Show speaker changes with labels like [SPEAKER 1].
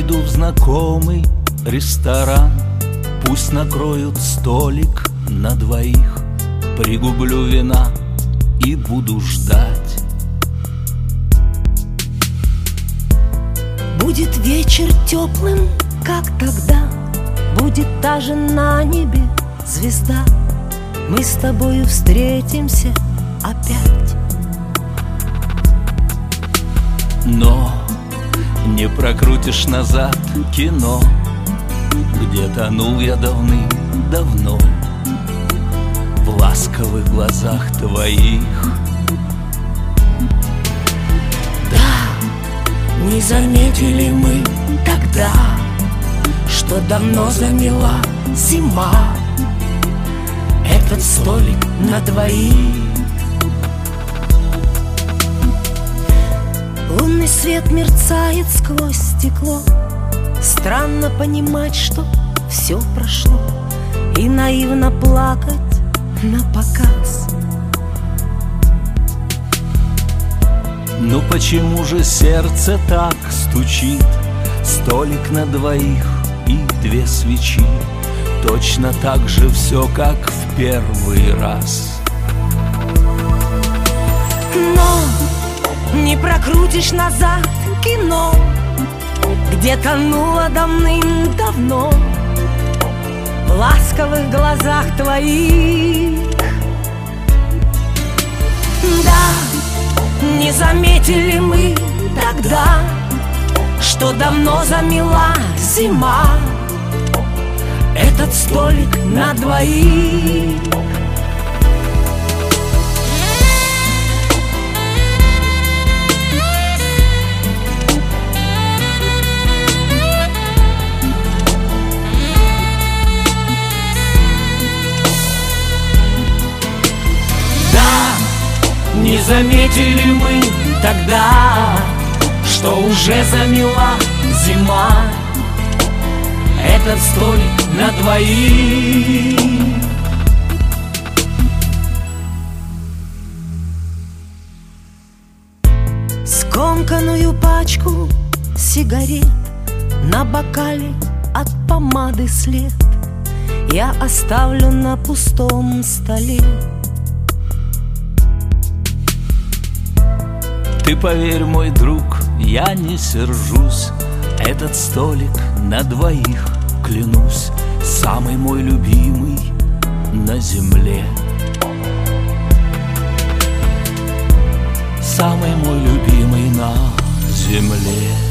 [SPEAKER 1] Зайду в знакомый ресторан, пусть накроют столик на двоих. Пригублю вина и буду ждать.
[SPEAKER 2] Будет вечер теплым, как тогда, будет та же на небе звезда. Мы с тобою встретимся опять.
[SPEAKER 1] Но не прокрутишь назад кино, где тонул я давным-давно в ласковых глазах твоих.
[SPEAKER 2] Да, не заметили мы тогда, что давно замела зима этот столик на двоих. Лунный свет мерцает сквозь стекло. Странно понимать, что все прошло, и наивно плакать напоказ.
[SPEAKER 1] Ну почему же сердце так стучит? Столик на двоих и две свечи. Точно так же все, как в первый раз.
[SPEAKER 2] Но не прокрутишь назад кино, где тонуло давным-давно в ласковых глазах твоих. Да, не заметили мы тогда, что давно замела зима этот столик на двоих.
[SPEAKER 1] Не заметили мы тогда, что уже замела зима этот столик на двоих.
[SPEAKER 2] Скомканную пачку сигарет на бокале от помады след я оставлю на пустом столе.
[SPEAKER 1] Ты поверь, мой друг, я не сержусь. Этот столик на двоих, клянусь, самый мой любимый на земле. Самый мой любимый на земле.